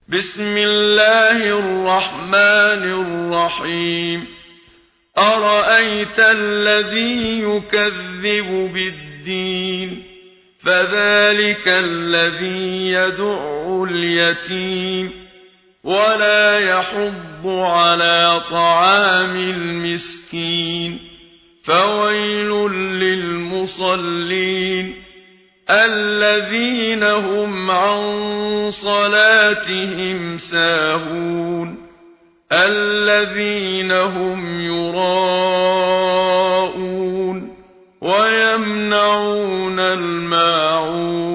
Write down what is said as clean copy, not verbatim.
بسم الله الرحمن الرحيم أرأيت الذي يكذب بالدين فذلك الذي يدع اليتيم ولا يحض على طعام المسكين فويل للمصلين الذين هم عن صلاتهم ساهون الذين هم يراءون ويمنعون الماعون